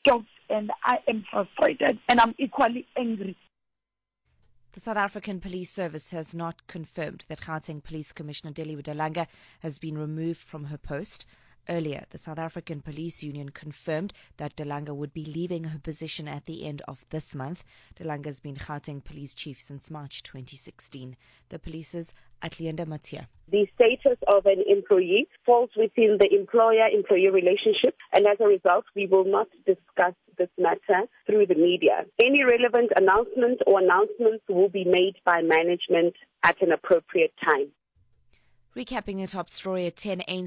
pissed off and I am frustrated and I'm equally angry. The South African Police Service has not confirmed that Gauteng Police Commissioner Deliwe Dalanga has been removed from her post. Earlier, the South African Police Union confirmed that Dalanga would be leaving her position at the end of this month. Dalanga has been Gauteng Police Chief since March 2016. The police's Atlienda Matia. The status of an employee falls within the employer-employee relationship, and as a result, we will not discuss this matter through the media. Any relevant announcements will be made by management at an appropriate time. Recapping the top story at 10 a.m.